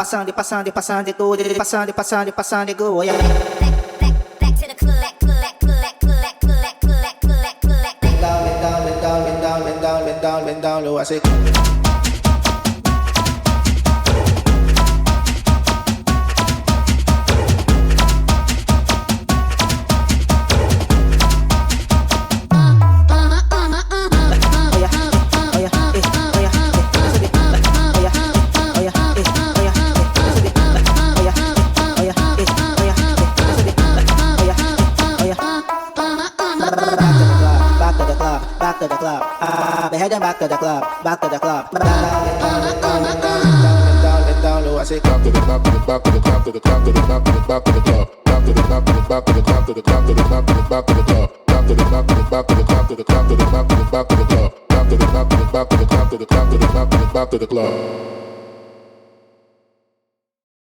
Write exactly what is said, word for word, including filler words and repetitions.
passando, passando, passando tudo, passando, passando, passando go, yeah. Back to the club, club, club, club, club, club, club, club. Down, down, down, down, down, down, down, down low. I say. Back to the club, ah, be heading back to the club, back to the club. Down, down, down, down, down, down low. I say, back to the back to the back to the back to the back to the back to the back to the club. Back to the back to the back to the back to the back to the back to the back to the club. Back to the back to the back to the back to the back to the back to the back to the club. Back to the back to the back to the back to the back to the back to the back to the club.